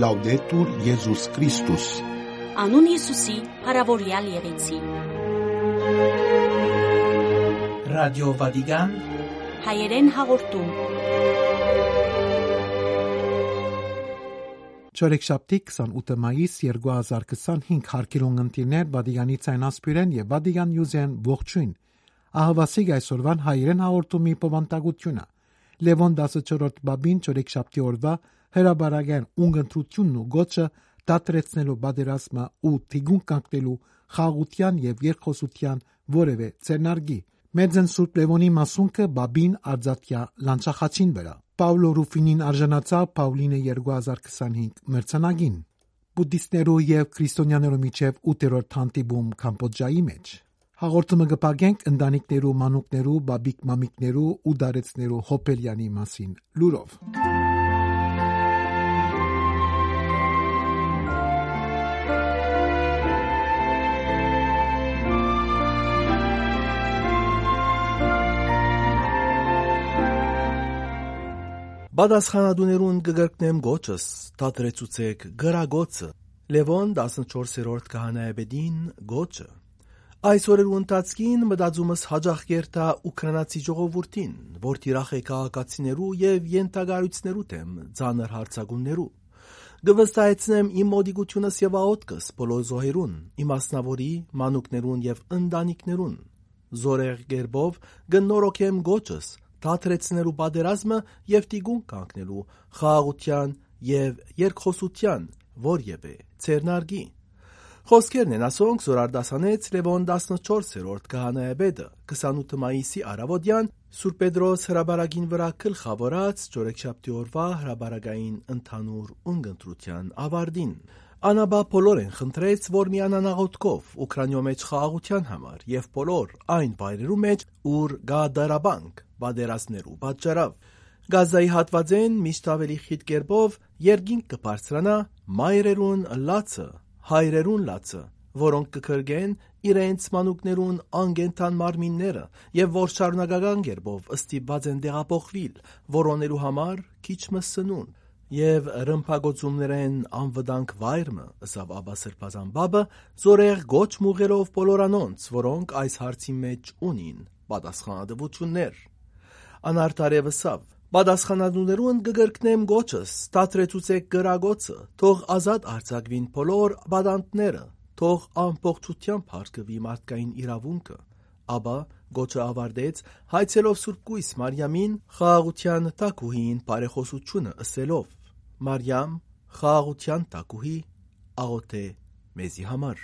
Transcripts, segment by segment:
Լաուդետուր Եզուս Քրիստոս։ Անուն Հիսուսի հարավորյալ եղեցի։ Ռադիո Վատիկան հայերեն հաղորդում։ Չորեքշաբթի 28 մայիս 2025 հարկիրուն ընտիրներ Վատիկանի ցայնասպիրեն եւ Վատիկան Նյուզեն ողջույն։ Ահավասիկ այսօրվան հայերեն հաղորդումի պվանտագությունը։ Լևոն 14-րդ բաբին չորեքշաբթի օրվա հրաբարագեն ունգընտրությունն ու գոչը դատրեցնելու բادرազմը ու թիգուն կանգնելու խաղաղության եւ երկխոսության որևէ ցերնարգի։ Մեծն Սուրբ Լևոնի մասունքը բաբին արձատյա լանչախացին վրա։ Պավլո Ռուֆինին արժանացավ Պավլինը 2025 մրցանակին։ Բուդդիստներու եւ քրիստոնյաներու միջև 8-րդ հանդիպում Կամբոջայի մեջ։ Հաղորդումը կպագենք ընտանիքներու, մանուկներու, բաբիկ մամիկներու ու դարեցներու հոպելյանի մասին լուրով։ Բադասխանադուներուն գգրկնեմ գոչս, տատրեցուցեք գրագոցը, Լևոն 14-րդ կահանայաբեդին գոչը։ Այս օրերու ընթացքին մտածումս հաջախ կերտա ուկրանացի ժողովուրդին, որ թիրախ է քաղաքացիներու եւ ենթագարույցներու թեմ ծանր հարցագուններու։ Գվստահեցնեմ իմ մոդիկությունս եւ աղոթքս բոլոր զոհերուն, իմ ասնավորի, մանուկներուն եւ ընտանիքներուն։ Զորեղ գերբով գնորոքեմ գոչս, դատրեցնելու բادرազմը եւ տիգուն կանգնելու խաղաղության եւ երկխոսության որևէ ցերնարգի։ Խոսքերն են ասոնք զորարդասանեց Լևոն 14-րդ կահանայաբեդը 28 մայիսի առավոտյան Սուրբ Պետրոս հրաբարագին վրա գլխավորած չորեքշաբթի օրվա հրաբարագային ընդհանուր ունգընտրության ավարտին։ Անաբա բոլորեն խնդրեց, որ միանան աղոթքով Ուկրաինայո մեջ խաղաղության համար եւ բոլոր այն վայրերու մեջ, ուր գա դարաբանք բادرազմներու պատճառով։ Գազայի հատվածեն միշտ ավելի խիտ կերպով երկինք կբարձրանա մայրերուն լացը, հայրերուն լացը, որոնք կքրգեն իրենց մանուկներուն անգենթան մարմինները եւ որ շարունակական կերպով ըստիպված են դեղափոխվել, որոնելու համար քիչ մսնուն եւ ռմփագործումներեն անվտանգ վայրը, ըսավ Աբա Սրբազան բաբը, զորեղ գոչ մուղելով բոլորանոնց, որոնք այս հարցի մեջ ունին պատասխանատվություններ։ Անարտարևսավ Բադասխանադուներուն գգրկնեմ գոչս, տատրեցուցեք գրագոցը, թող ազատ արձակվին բոլոր բադանտները, թող ամբողջությամբ հարգվի մարդկային իրավունքը։ Աբա գոչը ավարտեց հայցելով Սուրբ Կույս Մարիամին խաղաղության տակուհին բարեխոսությունը ըսելով. Մարիամ, խաղաղության տակուհի, աղոթե մեզի համար։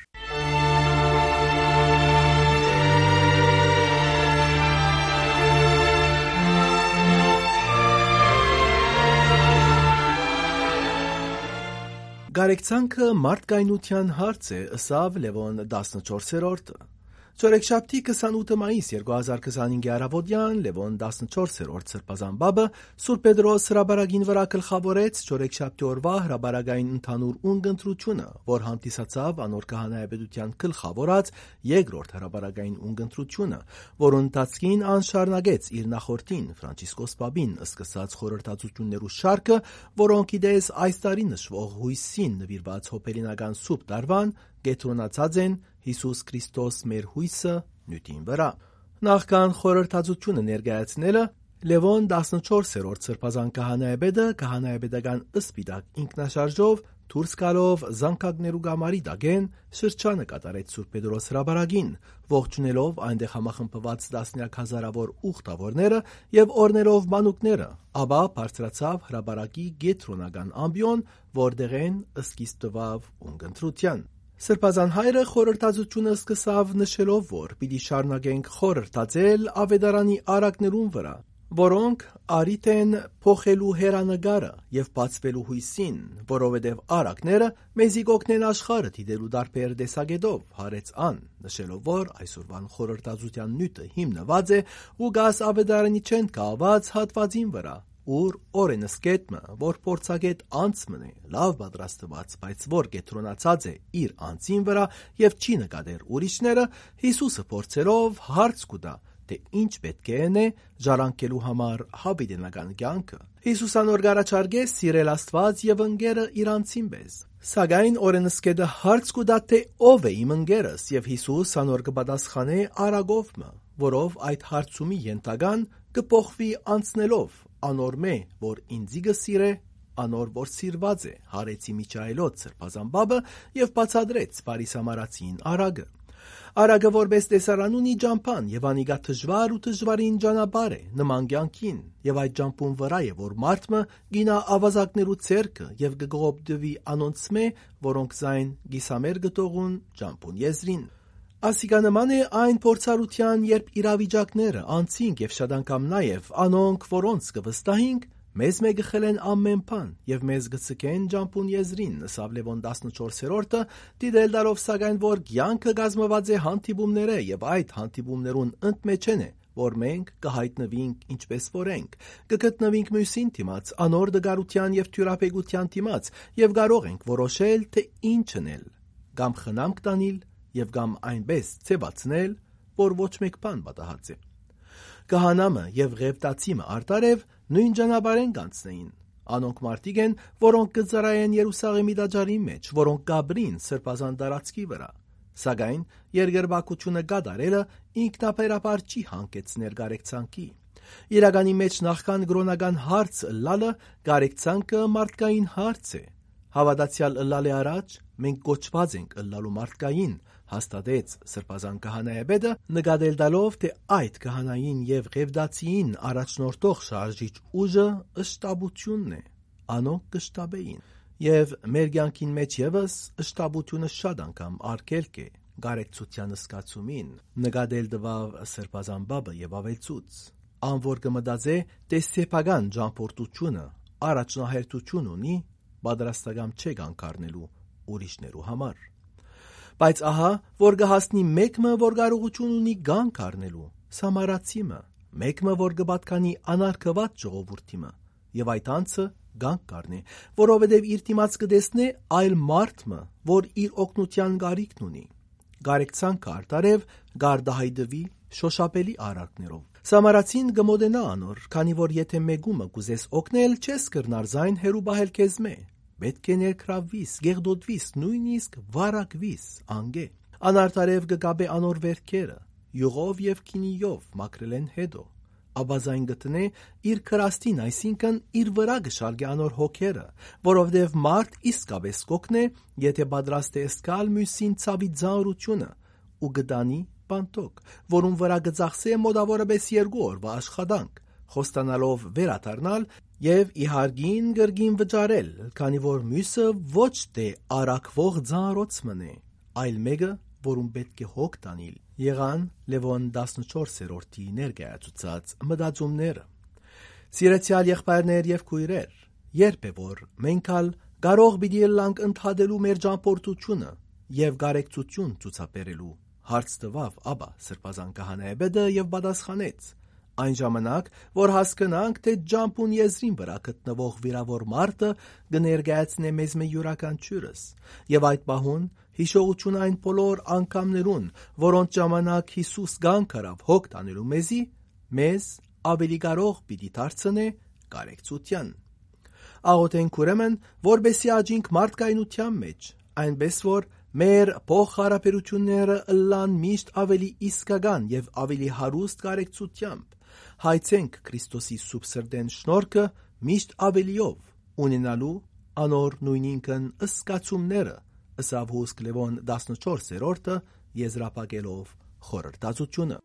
Գարեկցանքը մարդկայնության հարց է, ըսավ Լևոն 14-րդը։ Չորեքշաբթի 28 մայիս 2025 առավոտյան Լևոն 14-րդ սրբազան բաբը Սուրբ Պետրոս հրաբարագին վրա գլխավորեց չորեքշաբթի օրվա հրաբարագային ընդհանուր ունգընտրությունը, որ հանդիսացավ անոր կահանայապետության գլխավորած երկրորդ հրաբարագային ունգընտրությունը, որոնց ընթացքին անշարունակեց իր նախորդին Ֆրանցիսկոս Պապին սկսած խորհրդածություններու շարքը, որոնք իդես այս տարի նշվող հույսին նվիրված հոպելինական սուրբ տարվան գետրոնացած են Հիսուս Քրիստոս մեր հույսը նյութին վրա։ Նախքան խորհրդածությունը ներկայացնելը Լևոն 14-րդ սրբազան կահանայաբեդը կահանայաբեդական ըսպիտակ ինքնաշարժով դուրս գալով զանգակներու գամարի դագեն շրջանը կատարեց Սուրբ Պետրոս հրաբարագին, ողջունելով այնտեղ համախմբված տասնյակ հազարավոր ուխտավորները եւ օրներով մանուկները, ապա բարձրացավ հրաբարագի գետրոնական ամբիոն, որտեղեն սկիզբ տվավ ունգընտրության։ Սրբազան հայրը խորհրդածությունը սկսավ նշելով, որ պիտի շարունակենք խորհրդածել ավետարանի արակներուն վրա, որոնք արիթ են փոխելու հերանագարը եւ բացվելու հույսին, որովհետեւ արակները մեզի կօգնեն աշխարհը դիտելու դարբեր տեսակետով, հարեց ան, նշելով, որ այսօրվան խորհրդածության նյութը հիմնված է ու գաս ավետարանի չեն կաված հատվածին վրա, ուր օրենսկետը, որ փորձագետ անցմն է, լավ պատրաստված, բայց որ կետրոնացած է իր անձին վրա եւ չի նկատեր ուրիշները, Հիսուսը փորձելով հարց կուտա, թե ինչ պետք է ընե ժառանգելու համար հավիտենական կյանքը։ Հիսուս անոր գարաչարգեց սիրել Աստված եւ ընկերը իրանցին պես։ Սակայն օրենսգետը հարց կուտա թե ով է իմ ընկերս, եւ Հիսուս անոր կպատասխանե արագովը, որով այդ հարցումի ենթական կփոխվի անցնելով անոր մե, որ ինձի գսիրե, անոր որ սիրված է, հարեցի Միչայելոց սրբազան եւ բացադրեց Փարիսամարացին արագը։ Արագը որպես տեսարան ունի ջամփան եւ անիգա դժվար ու դժվարին ճանապարհ է նման կյանքին եւ այդ ջամփուն վրա է որ մարդը գինա ավազակներու ցերկը եւ գողոպդվի անոնցմե որոնք զայն գիսամեր գտողուն ջամփուն եզրին։ Ասիկա նման է այն փորձառության երբ իրավիճակները անցինք եւ շատ անգամ նաեւ անոնք որոնց կվստահինք մեզ մեգխել են ամեն բան եւ մեզ գցկեն ջամփուն եզրին նսավ Լևոն 14-րդը դիդել դարով սակայն որ կյանքը գազմված է հանդիպումները եւ այդ հանդիպումներուն ընդմեջն է որ մենք կհայտնվենք ինչպես որ ենք կգտնվենք մյուսին դիմաց անոր դգարության եւ թյուրապեգության դիմաց եւ կարող ենք որոշել թե ինչ անել կամ խնամք տանել եւ կամ այնպես ցեվացնել որ ոչ մեկ բան պատահած է Կահանամը եւ Ղևտացիմը արտարև նույն ճանապարհեն կանցնեին։ Անոնք մարդիկ են, որոնք կծարայեն Երուսաղեմի դաջարի մեջ, որոնք կաբրին սրբազան տարածքի վրա։ Սակայն երկրպագությունը կատարելը ինքնաբերաբար չի հանգեցներ գարեկցանքի։ Իրականի մեջ նախքան գրոնական հարց լալը գարեկցանքը մարդկային հարց է։ Հավատացյալ լալի առաջ մենք կոչված ենք լալու մարդկային հաստատեց սրբազան քահանայապետը նկատել տալով թե այդ քահանային եւ Ղևտացիին առաջնորդող շարժիչ ուժը ըշտաբությունն է անոնք կշտաբեին եւ մեր կյանքին մեջ եւս ըշտաբությունը շատ անգամ արգելք է գարեկցության սկացումին նկատել տվավ սրբազան բաբը եւ ավելցուց անոր կմտածե թե սեփական ճամփորդությունը առաջնահերթություն ունի պատրաստական չէ կանգառնելու ուրիշներու համար Բայց ահա, որ կհասնի մեկը, որ կարողություն ունի գանք առնելու, Սամարացիմը, մեկը, որ կպատկանի անարգված ժողովուրդիմը, եւ այդ անձը գանք կառնի, որովհետեւ իր դիմաց կտեսնե այլ մարդը, որ իր օգնության գարիքն ունի։ Գարեկցանքը արտարև գարդահայտվի շոշափելի արարքներով։ Սամարացին կմոտենա անոր, քանի որ եթե մեկումը կուզես օգնել, չես կրնար զայն հերու բահել քեզ մե։ Պետք է ներքրավվիս, գեղդոդվիս, նույնիսկ վարակվիս, անգե։ Անարտարև կգաբե անոր վերքերը, յուղով եւ քինիով մաքրել են հետո։ Աբազային գտնե իր քրաստին, այսինքն իր վրա գշալգե անոր հոգերը, որովհետեւ մարդ իսկապես կօգնե, եթե պատրաստ է սկալ մյուսին ցավի ծանրությունը ու գտանի բանտոկ, որուն վրա գծախսե մոտավորապես 2 օրվա աշխատանք, խոստանալով վերադառնալ եւ իհարգին գրգին վճարել, քանի որ մյուսը ոչ թե արակվող ծանրոցմն է, այլ մեկը, որում պետք է հոգ տանել։ Եղան Լևոն 14-րդի ներկայացուցած մտածումները։ Սիրեցյալ եղբայրներ եւ քույրեր, երբ է որ մենք ալ կարող պիտի լանք ընդհատելու մեր ճամփորդությունը եւ գարեկցություն ցուցաբերելու հարց տվավ աբա սրբազան քահանայապետը եւ պատասխանեց Այն ժամանակ, որ հասկանանք, թե ջամփուն եզրին վրա գտնվող վիրավոր մարդը կներկայացնե մեզ մի յուրաքանչյուրս, եւ այդ պահուն հիշողություն այն բոլոր անգամներուն, որոնց ժամանակ Հիսուս գանք արավ հոգ տանելու մեզի, մեզ ավելի կարող պիտի դարձնե կարեկցության։ Աղոթենք ուրեմն, որբեսի աճինք մարդկայնության մեջ, այնպես որ մեր փոխհարաբերությունները ըլլան միշտ ավելի իսկական եւ ավելի հարուստ կարեկցությամբ հայցենք Քրիստոսի սուրբ սրտեն շնորհքը միշտ ավելիով ունենալու անոր նույնինքն ըսկացումները ըսավ Հուսք Լևոն 14-րդը եզրափակելով խորհրդածությունը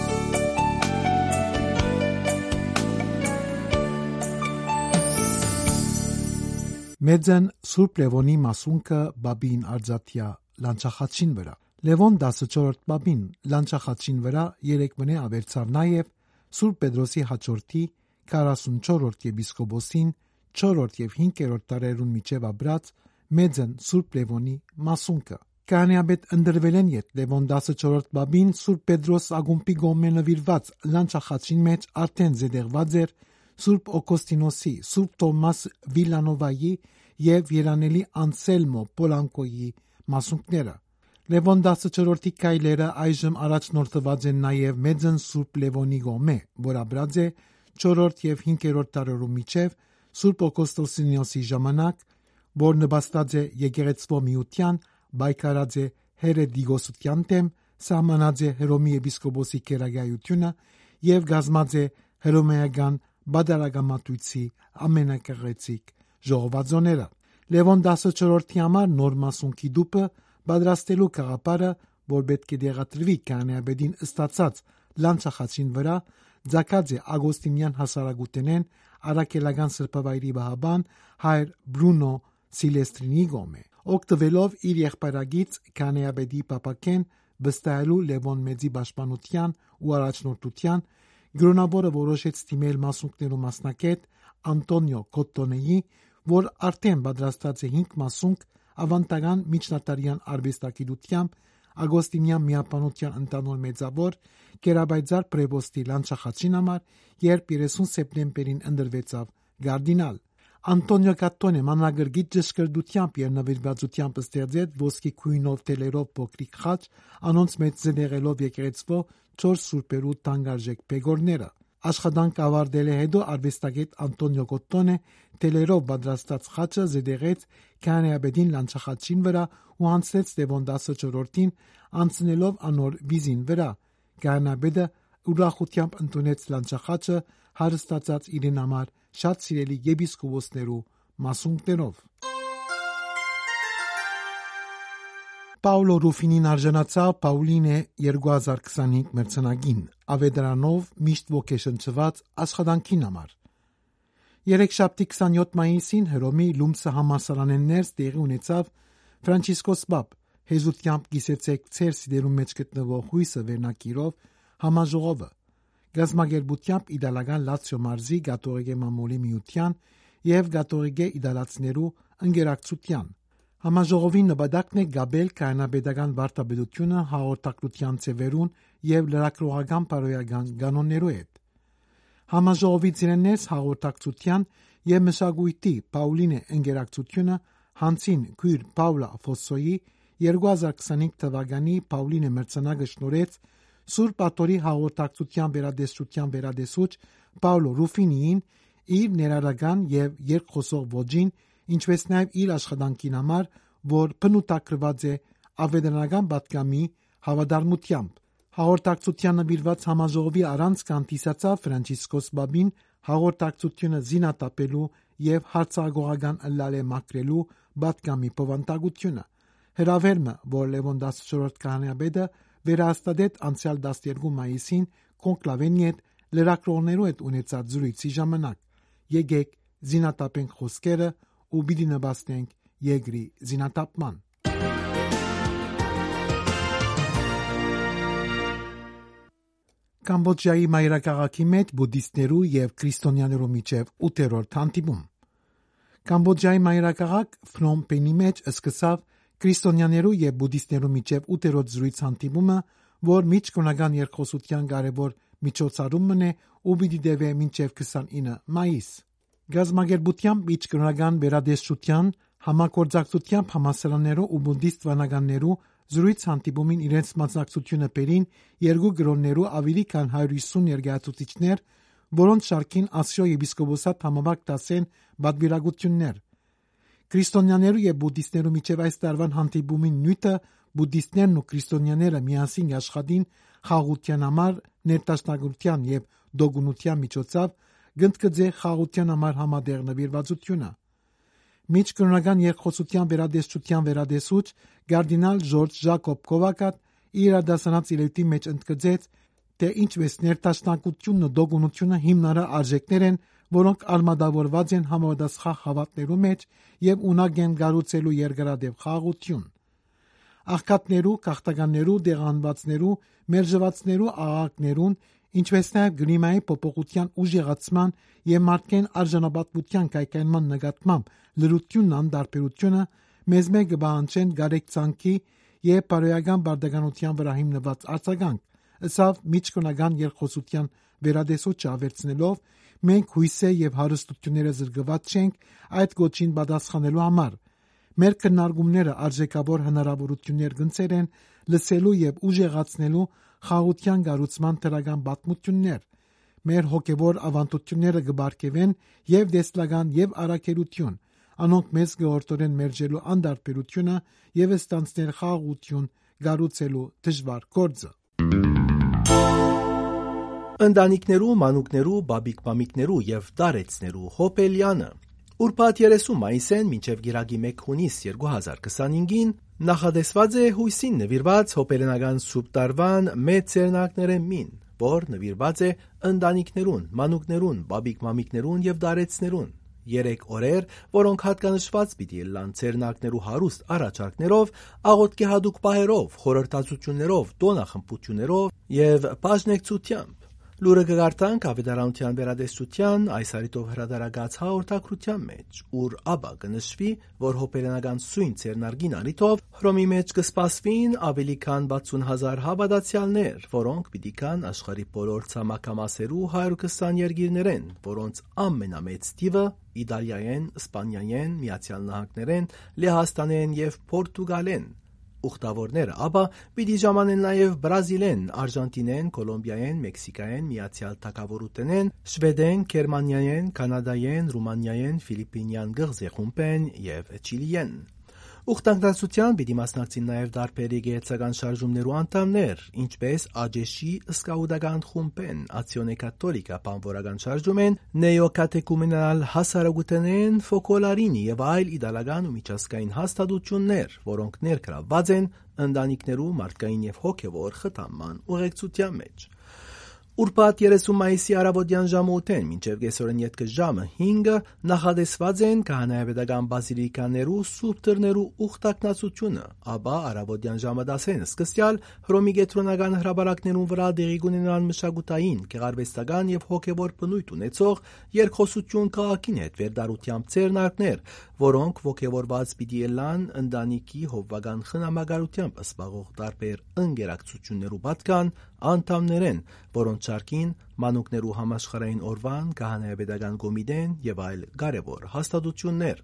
Մեծն Սուրբ Լևոնի մասունքը բաբին արձատյա լանչախացին վրա Լևոն 14-րդ բաբին լանչախացին վրա 3 մնե ավերցավ նաև Սուրբ Պետրոսի հաջորդի 44-րդ եպիսկոպոսին 4-րդ եւ 5-րդ տարերուն միջև ապրած մեծն Սուրբ Լևոնի մասունքը Կանեաբետ ընդրվել են յետ Լևոն 14-րդ բաբին Սուրբ Պետրոս ագումբի գոմեն նվիրված լանչախացին մեջ արդեն զետեղված էր Սուրբ Օգոստինոսի, Սուրբ Թոմաս Վիլանովայի եւ Երանելի Անսելմո Պոլանկոյի մասունքները Լևոն 14-ի կայլերը այժմ առաջնորդված են նաև Մեծն Սուրբ Լևոնի գոմե, որ ապրած է 4-րդ եւ 5-րդ դարերու միջև Սուրբ Օգոստոսինոսի ժամանակ, որ նպաստած է եկեղեցվո միության, բայկարած է հերետիկոսության դեմ, սահմանած է Հռոմի եպիսկոպոսի քերագայությունը եւ գազմած է հռոմեական բادرագամատույցի ամենակեղեցիկ ժողովածոները։ Լևոն 14-ի համար նոր մասունքի դուպը պատրաստելու գաղափարը, որ պետք է դեղատրվի կանեաբեդին ստացած լանցախացին վրա, ձակած է Ագոստինյան հասարակութենեն արաքելական սրբավայրի վահաբան հայր Բրունո Սիլեստրինի գոմե։ Օգտվելով իր եղբայրագից կանեաբեդի պապակեն վստահելու Լևոն մեծի պաշտպանության ու առաջնորդության, գրոնաբորը որոշեց թիմել մասունքներու մասնակետ Անտոնիո Կոտտոնեի, որ արդեն պատրաստած է 5 մասունք ավանդական միջնատարյան արվեստագիտությամբ Ագոստինյան միապանության ընտանոլ մեծավոր Կերաբայձար պրեբոստի լանցախացին համար, երբ 30 սեպտեմբերին ընդրվեցավ գարդինալ։ Անտոնիո Կատտոնե մանրագրգիծ ճշգրտությամբ եւ նվիրվածությամբ ստեղծեց ոսկի քույնով տելերով փոքրիկ խաչ, անոնց մեծ զդեղելով եկեղեցվո 4 սուրբերու տանգարժեք պեգորները։ Աշխատանք ավարտել է հետո արվեստագետ Անտոնիո Կոտտոնե տելերով պատրաստած խաչը զդեղեց կանեաբեդին լանցախացին վրա ու հանձնեց Լևոն 14-ին, անցնելով անոր վիզին վրա։ Կանեաբեդը ուրախությամբ ընդունեց լանցախաչը, հարստացած իրեն համար շատ սիրելի եպիսկոպոսներու մասունքներով։ Պաուլո Ռուֆինին արժանացավ Պաուլինե 2025 մրցանակին, ավետարանով միշտ ոգեշնչված աշխատանքին համար։ Երեքշաբթի 27 մայիսին Հռոմի Լումսը համալսարանեն ներս տեղի ունեցավ Ֆրանցիսկոս Պապ հեզությամբ գիսեցեք ցեր սիդերում մեջ գտնվող հույսը վերնակիրով համաժողովը, գազմագերբությամբ իդալական Լացիո մարզի Գաթողիկե մամուլի միության եւ Գաթողիկե իդալացիներու ընկերակցության։ Համաժողովի նպատակն է գաբել կանոնապետական վարդապետությունը հաղորդակցության ծևերուն եւ լրագրողական բարոյական կանոններու հետ։ Համաժողովի ծիրենես հաղորդակցության եւ մշակույթի Պաուլինե ընկերակցությունը հանցին քույր Պաուլա Ֆոսոյի 2025 թվականի Պաուլինե մրցանակը շնորհեց Սուրբ Աթորի հաղորդակցության վերադեսության վերադեսուչ Պաուլո Ռուֆինիին իր ներառական եւ երկխոսող ոճին, ինչպես նաև իր աշխատանքին համար, որ բնութագրված է ավետարանական պատգամի հավատարմությամբ։ Հաղորդակցության նվիրված համաժողովի առանց կանտիսացավ Ֆրանցիսկոս Պապին հաղորդակցությունը զինատապելու եւ հարցագողական ըլլալե մակրելու պատգամի բովանդակությունը։ Հրավերմը, որ Լևոն 14 կանեաբեդը վերահաստատեց անցյալ 12 մայիսին կոնկլավենի հետ լրագրողներու հետ ունեցած զրույցի ժամանակ։ Եկեք զինատապենք խոսքերը ու պիտի նպաստենք երկրի զինատապման։ Կամբոջայի մայրաքաղաքի մեջ բուդդիստներու եւ քրիստոնյաներու միջև 8-րդ հանդիպում։ Կամբոջայի մայրաքաղաք Ֆնոմ Պենի մեջ սկսավ քրիստոնյաներու եւ բուդդիստներու միջև 8-րդ զրույց հանդիպումը, որ միջկոնական երկխոսության կարևոր միջոցառումն է ու պիտի դեվե մինչև 29 մայիս։ Գազմագերբությամբ միջկոնական վերադեսչության համագործակցությամբ համասարաններու ու բուդդիստ վանականներու զրույց հանդիպումին իրենց մասնակցությունը բերին երկու գրոններու ավելի քան 150 ներկայացուցիչներ, որոնց շարքին Ասիո եպիսկոպոսատ համավարակ 10 բادرագություններ։ Քրիստոնյաներու եւ բուդդիստներու միջև այս տարվան հանդիպումին նյութը բուդդիստներն ու քրիստոնյաները միասին աշխատին խաղաղության համար ներդաշնակության եւ դոգունության միջոցով գնդկձե խաղաղության համար համատեղ նվիրվածությունը։ Միջկրոնական երկխոսության վերադեսչության վերադեսուչ կարդինալ Ժորժ Ժակոբ Կովակատ իր դասանած իրավիտի մեջ ընդգծեց, թե ինչպես ներդաշնակությունն ու դոգունությունը հիմնարար արժեքներ են, որոնք արմատավորված են համապատասխան հավատներու մեջ եւ ունակ են գառուցելու երկարատև խաղաղություն։ Աղքատներու, քաղաքականներու, դեղանվածներու, մերժվածներու, աղաղակներուն, ինչպես նաև գլիմայի փոփոխության ուժեղացման եւ մարդկային արժանապատվության կայքայնման նկատմամբ լրությունն անդարբերությունը մեզ մեկ կբանջեն գարեկցանքի եւ բարոյական բարդականության վրա հիմնված արձագանք, ըսավ միջկոնական երկխոսության վերադեսուչը ավերցնելով, մենք հույսե եւ հարստությունները զրկված չենք այդ գոչին պատասխանելու համար։ Մեր քննարկումները արժեքավոր հնարավորություններ գնցեր են լսելու եւ ուժեղացնելու խաղաղության գառուցման դրական պատմություններ։ Մեր հոգեվոր ավանդությունները կբարգեւեն եւ դեսլական եւ առաքելություն, անոնք մեզ գորտորեն մերժելու անդարբերությունը եւ ստանցնել խաղաղություն գառուցելու դժվար գործը։ Ընտանիքներու, մանուկներու, բաբիկ-մամիկներու եւ դարեցներու Հոպելյանը Ուրբաթ 30 մայիսեն մինչև գիրագի 1 հունիս 2025-ին նախադեсված է հույսին նվիրված հոպելենական սուրբ տարվան մեծ ցերնակները մին, որ նվիրված է ընտանիքներուն, մանուկներուն, բաբիկ-մամիկներուն եւ դարեցներուն։ 3 օրեր, որոնք հատկանշված պիտի լան ցերնակներու հարուստ առաջարկներով, աղոթքի հadouk պահերով, խորհրդածություններով, տոնախմբություններով եւ բաժնեկցությամբ։ Լուրը կգարտանք ավետարանության վերադեսության այս արիտով հրադարագած հաղորդակցության մեջ, ուր աբա կնշվի, որ հոպելենական սույն ցերնարգին արիտով հռոմի մեջ կսպասվին ավելի քան 60,000 հավատացյալներ, որոնք պիտի կան աշխարհի բոլոր ցամաքամասերու 120 երկիրներեն, որոնց ամենամեծ թիվը Իտալիայեն, Իսպանիայեն, Միացյալ Նահանգներեն, Լեհաստանեն եւ Պորտուգալեն։ Ուխտավորները աբա պիտի ժամանեն նաև Բրազիլեն, Արժանտինեն, Կոլոմբիայեն, Մեքսիկայեն, Միացյալ Թագավորությունեն, Շվեդեն, Գերմանիայեն, Կանադայեն, Ռումանիայեն, Ֆիլիպինյան գղզեխումբեն եւ Չիլիեն։ Ուխտանքնացության պիտի մասնակցին նաև դարբեր եկեղեցական շարժումներու անդամներ, ինչպես Աջեշի սկաուտական խումբեն, Ացիոնե Կաթոլիկա բանվորական շարժումեն, Նեոկատեկումենալ հասարակութենեն, Ֆոկոլարինի եւ այլ իդալական ու միջազգային հաստատություններ, որոնք ներգրավված են ընտանիքներու մարդկային եւ հոգեվոր խթանման ուղեկցության մեջ։ Ուրբաթ 30 մայիսի առավոտյան ժամը 8-ին մինչև կեսօրն ետքը ժամը 5-ը նախադեсված են քահանայապետական բազիլիկաներու սուրբ դռներու ուխտակնացությունը, ապա առավոտյան ժամը 10-ին սկսյալ Հռոմի կենտրոնական հրապարակներուն վրա տեղի կունենան մշակութային, գեղարվեստական եւ հոգեվոր բնույթ ունեցող երկխոսություն քաղաքին հետ վերդարությամբ ցերնակներ, որոնք ոգևորված պիտի ելան ընտանիքի հովվական խնամակալությամբ սպաղող տարբեր ընկերակցություններու պատկան անդամներեն, որոնց շարքին մանուկներու համաշխարհային օրվան, քահանայապետական կոմիտեն եւ այլ կարևոր հաստատություններ։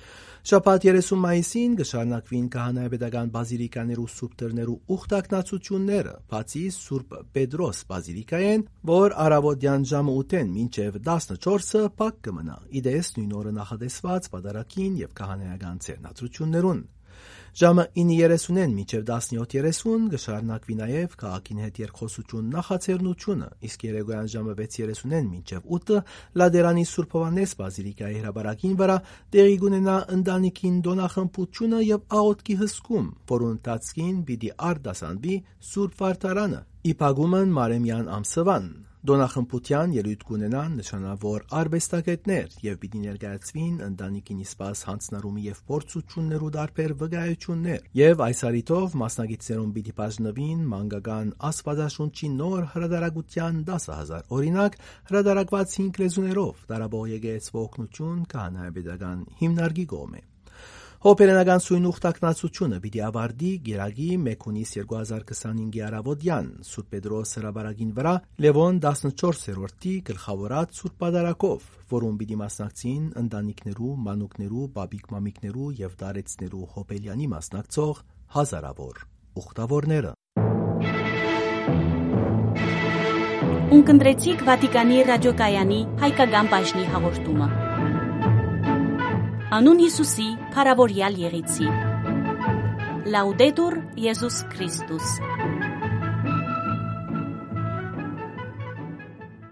Շաբաթ 30 մայիսին կշարունակվին քահանայապետական բազիլիկաներու սուրբ դռներու ուխտակնացությունները, բացի Սուրբ Պետրոս բազիլիկայեն, որ առավոտյան ժամը 8-ին մինչև 14-ը փակ կմնա, իդես նույն օրը նախադեсված պատարագին եւ քահանայական ցերնացություններուն։ Ժամը 9:30-ին մինչև 17:30 կշարունակվի նաև քաղաքին հետ երկխոսություն նախաձեռնությունը, իսկ երեկոյան ժամը 6:30-ին մինչև 8-ը Լադերանի Սուրբ Հովհաննես բազիլիկայի հրապարակին վրա տեղի կունենա ընտանիքին դոնախմբությունը եւ աղոթքի հսկում, որոնց ընթացքին պիտի արտասանվի Սուրբ Վարդարանը, իբագումն Մարեմյան ամսվան։ Դոնախմբության ելույթ կունենան նշանավոր արվեստագետներ եւ պիտի ներկայացվին ընտանիքին իսպաս հանձնարումի եւ փորձություններու դարբեր վկայություններ եւ այս արիտով մասնագետներուն պիտի բաժնվին մանկական աստվածաշունչի նոր հրատարակության 10,000 օրինակ հրատարակված 5 լեզուներով տարաբող եկեղեցու օգնություն քահանայապետական հիմնարկի կողմէ։ Հոպելենական սույն ուխտակնացությունը պիտի ավարտի գիրագի 1 հունիս 2025-ի առավոտյան Սուրբ Պետրոս հրապարակին վրա Լևոն 14-րդի գլխավորած սուրբ պատարագով, որում պիտի մասնակցին ընտանիքներու, մանուկներու, բաբիկ-մամիկներու եւ դարեցներու Հոպելյանի մասնակցող հազարավոր ուխտավորները։ Ունկնդրեցիք Վատիկանի ռադիոկայանի հայկական բաժնի հաղորդումը։ Անուն Հիսուսի փառավորյալ եղեցի։ Լաուդետուր Եզուս Քրիստոս։